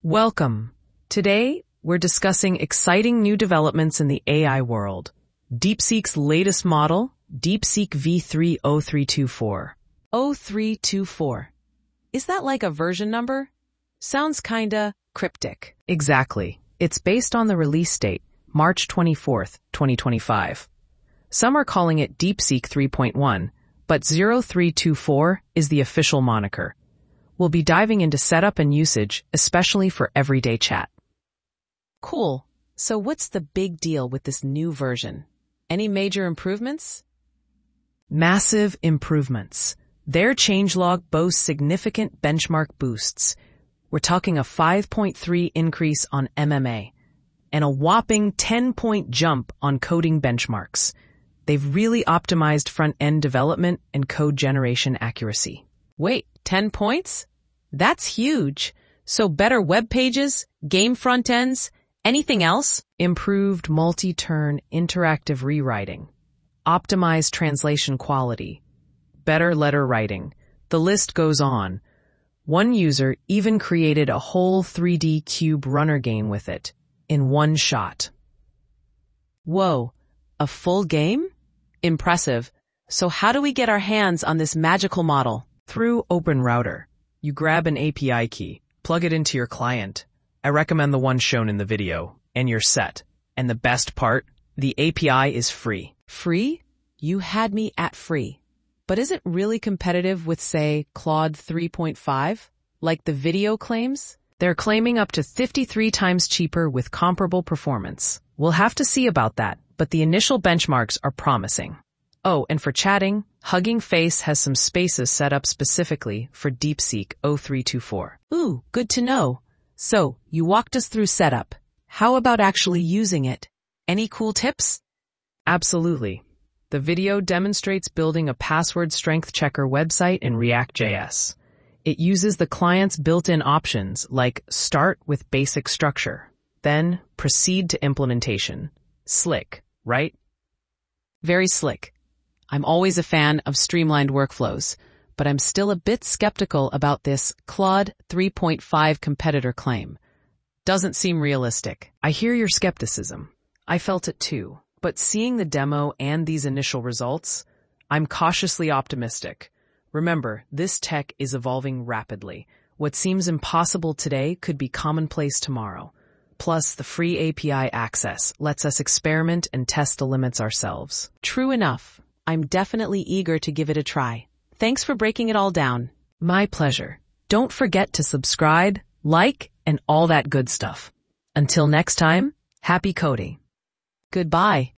Welcome. Today, we're discussing exciting new developments in the AI world. DeepSeek's latest model, DeepSeek V3 0324. 0324. Is that like a version number? Sounds kinda cryptic. Exactly. It's based on the release date, March 24th, 2025. Some are calling it DeepSeek 3.1, but 0324 is the official moniker. We'll be diving into setup and usage, especially for everyday chat. Cool. So what's the big deal with this new version? Any major improvements? Massive improvements. Their changelog boasts significant benchmark boosts. We're talking a 5.3 increase on MMA and a whopping 10-point jump on coding benchmarks. They've really optimized front-end development and code generation accuracy. Wait, 10 points? That's huge. So better web pages, game front ends, anything else? Improved multi-turn interactive rewriting, optimized translation quality, better letter writing. The list goes on. One user even created a whole 3D cube runner game with it in one shot. Whoa, a full game? Impressive. So how do we get our hands on this magical model? Through OpenRouter. You grab an API key, plug it into your client. I recommend the one shown in the video, and you're set. And the best part, the API is free. Free? You had me at free. But is it really competitive with, say, Claude 3.5? Like the video claims? They're claiming up to 53 times cheaper with comparable performance. We'll have to see about that, but the initial benchmarks are promising. Oh, and for chatting, Hugging Face has some spaces set up specifically for DeepSeek 0324. Ooh, good to know. So, you walked us through setup. How about actually using it? Any cool tips? Absolutely. The video demonstrates building a password strength checker website in React.js. It uses the client's built-in options like start with basic structure, then proceed to implementation. Slick, right? Very slick. I'm always a fan of streamlined workflows, but I'm still a bit skeptical about this Claude 3.5 competitor claim. Doesn't seem realistic. I hear your skepticism. I felt it too. But seeing the demo and these initial results, I'm cautiously optimistic. Remember, this tech is evolving rapidly. What seems impossible today could be commonplace tomorrow. Plus, the free API access lets us experiment and test the limits ourselves. True enough. I'm definitely eager to give it a try. Thanks for breaking it all down. My pleasure. Don't forget to subscribe, like, and all that good stuff. Until next time, happy coding. Goodbye.